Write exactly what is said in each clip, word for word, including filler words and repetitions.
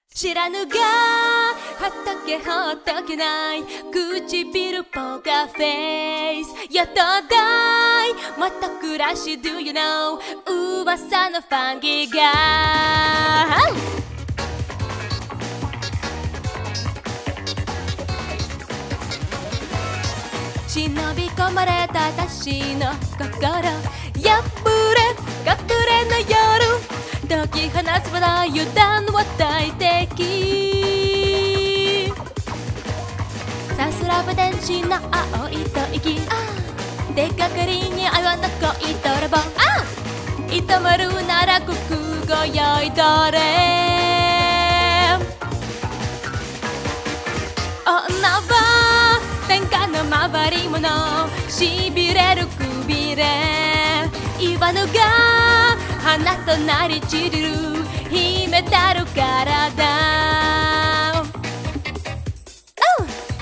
知らぬが畑ほっとけない唇ポーカーフェイスやっとだいまた暮らし Do you know 噂のファンキーが忍び込まれた私の心破れ隠れの夜解き放つまだ油断は大敵さすらば天使の青い吐息出かかりにあの恋泥棒いたまるなら国語よいどれ女は天下の回り物しびれるくびれ言わぬが花となり散る秘めたる体、oh!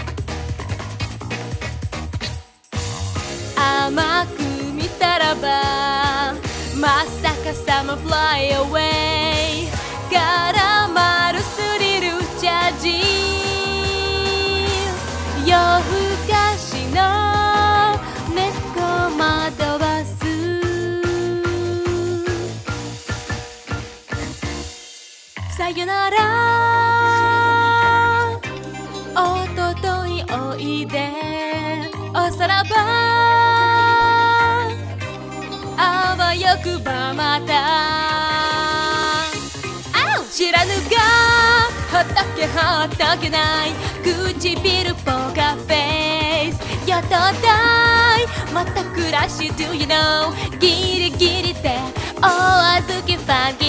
甘く見たらばまさかさま Fly away 絡まるスリルチャージ夜更かしの猫惑わすさよならおとといおいでおさらばあわよくばまた知らぬが畑ほっとけない唇ポーカーフェイスやっとだいまた暮らし Do you know ギリギリでお預けファンキー